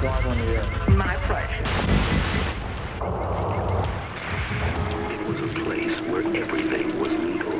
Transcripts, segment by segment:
Gargle in the air. My pleasure. It was a place where everything was legal.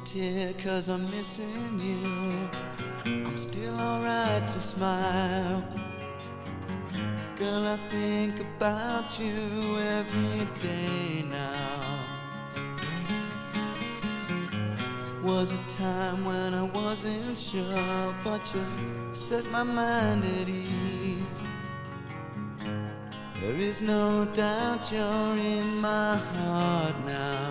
tear 'cause I'm missing you. I'm still alright to smile. Girl, I think about you every day now. Was a time when I wasn't sure, but you set my mind at ease. There is no doubt you're in my heart now.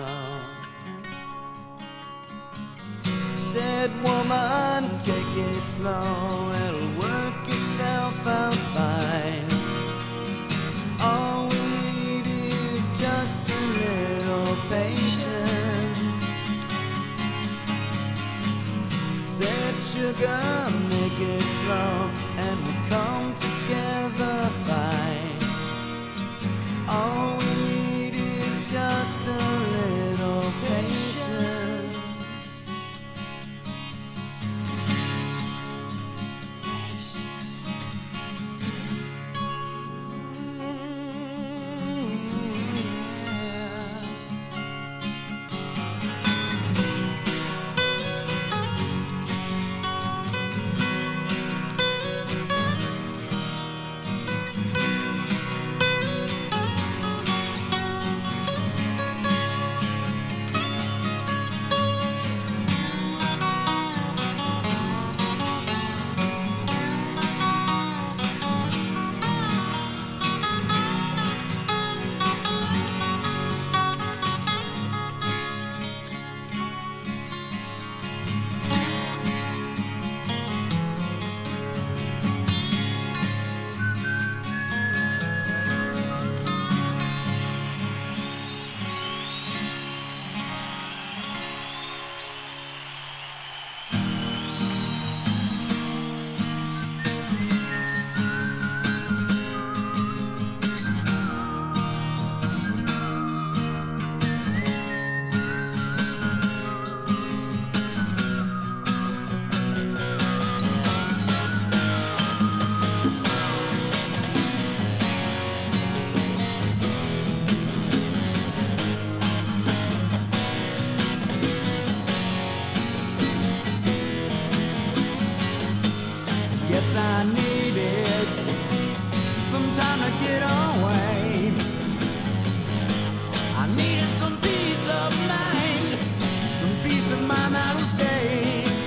Said woman, take it slow, it'll work itself out fine. All we need is just a little patience. Said sugar, make it slow, and we come together fine. All we need is just a little patience. I needed some time to get away. I needed some peace of mind that'll stay.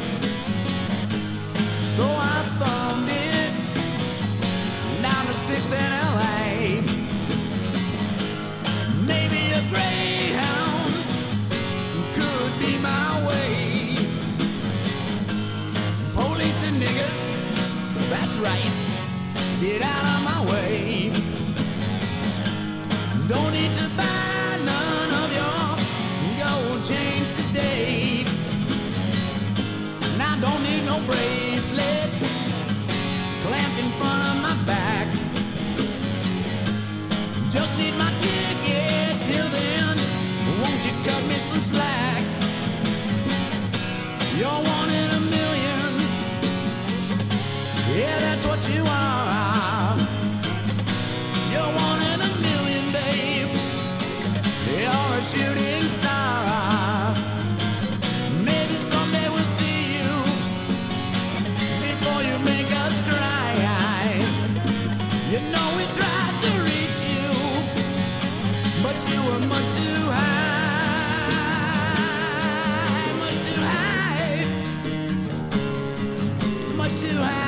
So I thumbed it down to 6th and LA. Maybe a Greyhound could be my way. Police and niggas, that's right, get out of my way. Don't need to buy none of your gold chains today. And I don't need no bracelets clamped in front of my back. Just need my ticket till then. Won't you cut me some slack? You're one in a million. Yeah, that's what you are. You're one in a million, babe. You're a shooting star. Maybe someday we'll see you before you make us cry. You know we tried to reach you, but you were much too high, much too high, much too high.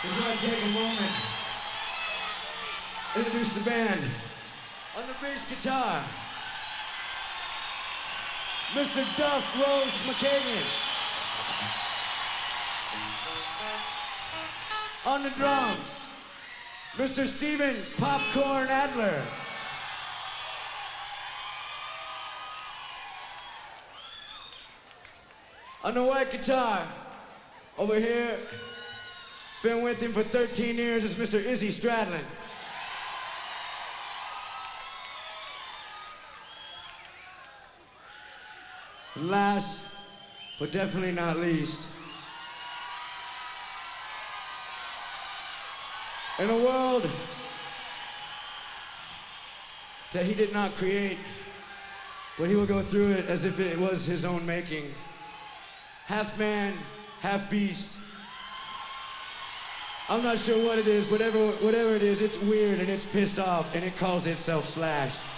We're going to take a moment, introduce the band. On the bass guitar, Mr. Duff Rose McKagan. On the drums, Mr. Steven Popcorn Adler. On the white guitar, over here, been with him for 13 years, is Mr. Izzy Stradlin. And last, but definitely not least, in a world that he did not create, but he will go through it as if it was his own making. Half man, half beast. I'm not sure what it is, whatever it is, it's weird and it's pissed off and it calls itself Slash.